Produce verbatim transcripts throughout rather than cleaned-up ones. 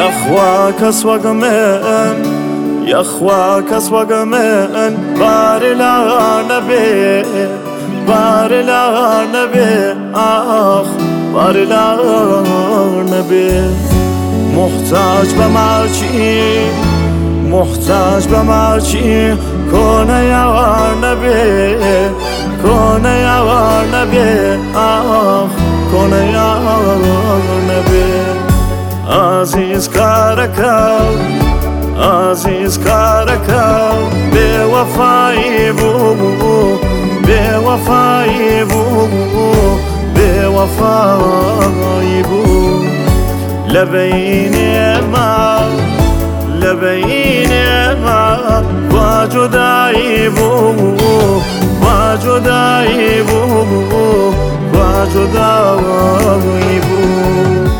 يخواك اسوق من يخواك اسوق من بار العنبي بار العنبي آخ بار العنبي محتاج بمرچی محتاج بمرچی کنه یا نبی کنه یا نبی آخ کنه یا نبی عزیز کارکم عزیز کارکم به وفایی بو به وفایی بو به وفایی بو لبین ما لبین ما و جدایی بو و جدایی بو و جدایی بو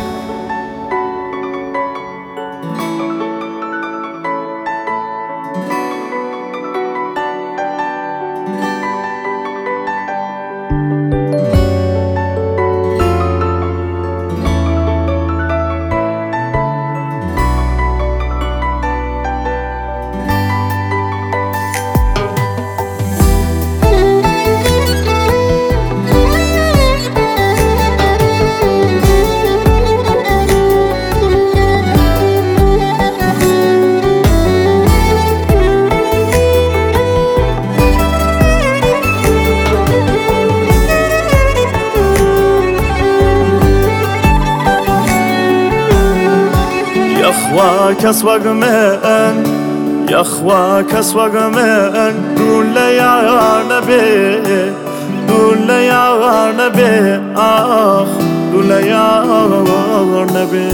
يخواك اسوق من يخواك اسوق من قول يا نبي قول يا نبي آخ قول يا نبي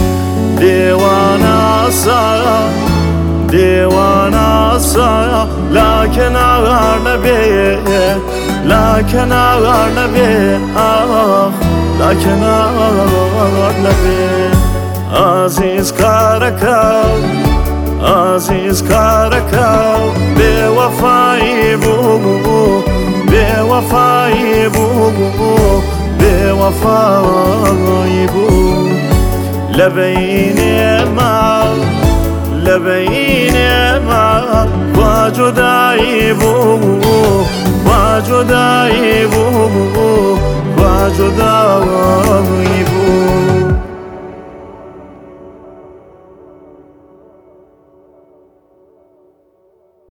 ديوانا سايا ديوانا سايا لكن يا نبي لكن يا نبي آخ لكن يا نبي عزیز کارکم عزیز کارکم به وفایی بو به وفایی بو به وفایی بو لبین ما لبین ما و جدایی بو و جدایی بو